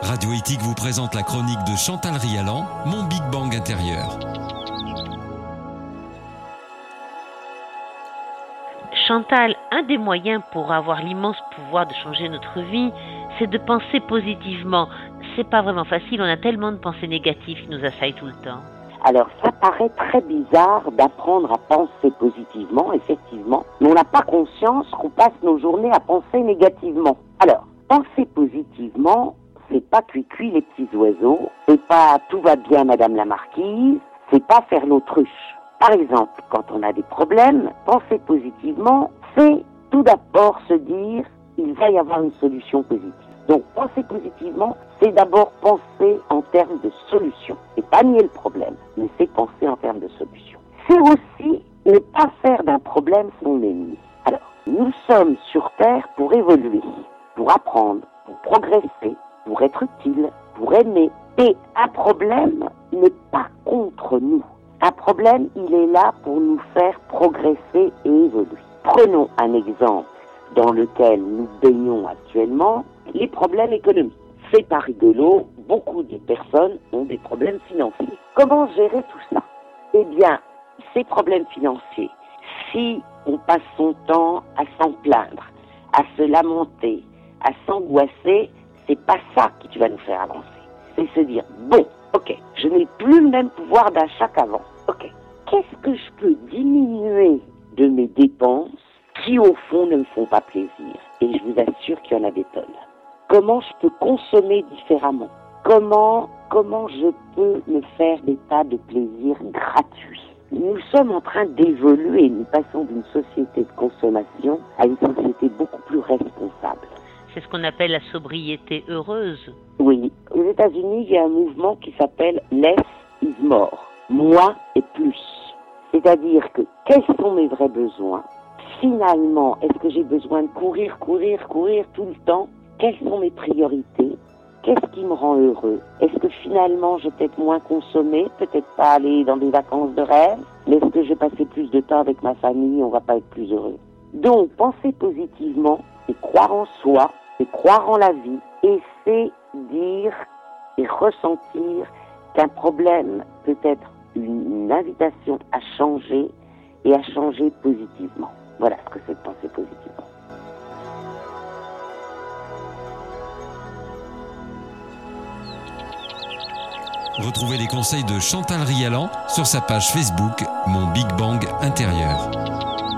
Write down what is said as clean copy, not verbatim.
Radio Éthique vous présente la chronique de Chantal Rialan, Mon Big Bang intérieur. Chantal, un des moyens pour avoir l'immense pouvoir de changer notre vie, c'est de penser positivement. C'est pas vraiment facile, on a tellement de pensées négatives qui nous assaillent tout le temps. Alors, ça paraît très bizarre d'apprendre à penser positivement, effectivement, mais on n'a pas conscience qu'on passe nos journées à penser négativement. Alors, penser positivement, c'est pas cuit les petits oiseaux, c'est pas tout va bien madame la marquise, c'est pas faire l'autruche. Par exemple, quand on a des problèmes, penser positivement, c'est tout d'abord se dire il va y avoir une solution positive. Donc, penser positivement, c'est d'abord penser en termes de solution. C'est pas nier le problème, mais c'est penser en termes de solution. C'est aussi ne pas faire d'un problème son ennemi. Alors, nous sommes sur Terre pour évoluer, pour apprendre, pour progresser, pour être utile, pour aimer. Et un problème n'est pas contre nous. Un problème, il est là pour nous faire progresser et évoluer. Prenons un exemple dans lequel nous baignons actuellement, les problèmes économiques. C'est pas rigolo, beaucoup de personnes ont des problèmes financiers. Comment gérer tout ça? Eh bien, ces problèmes financiers, si on passe son temps à s'en plaindre, à se lamenter, à s'angoisser, c'est pas ça qui va nous faire avancer. C'est se dire, bon, ok, je n'ai plus le même pouvoir d'achat qu'avant. Ok, qu'est-ce que je peux diminuer de mes dépenses qui, au fond, ne me font pas plaisir? Et je vous assure qu'il y en a des tonnes. Comment je peux consommer différemment? Comment je peux me faire des tas de plaisirs gratuits? Nous sommes en train d'évoluer. Nous passons d'une société de consommation à une société beaucoup plus responsable. C'est ce qu'on appelle la sobriété heureuse. Oui. Aux États-Unis, il y a un mouvement qui s'appelle Less is more. Moins et plus. C'est-à-dire que quels sont mes vrais besoins? Finalement, est-ce que j'ai besoin de courir tout le temps? Quelles sont mes priorités? Qu'est-ce qui me rend heureux? Est-ce que finalement, je vais peut-être moins consommer, peut-être pas aller dans des vacances de rêve? Mais est-ce que je vais passer plus de temps avec ma famille? On va pas être plus heureux. Donc, penser positivement, c'est croire en soi, c'est croire en la vie, et c'est dire et ressentir qu'un problème peut être une invitation à changer et à changer positivement. Voilà ce que c'est de penser positivement. Retrouvez les conseils de Chantal Rialan sur sa page Facebook Mon Big Bang intérieur.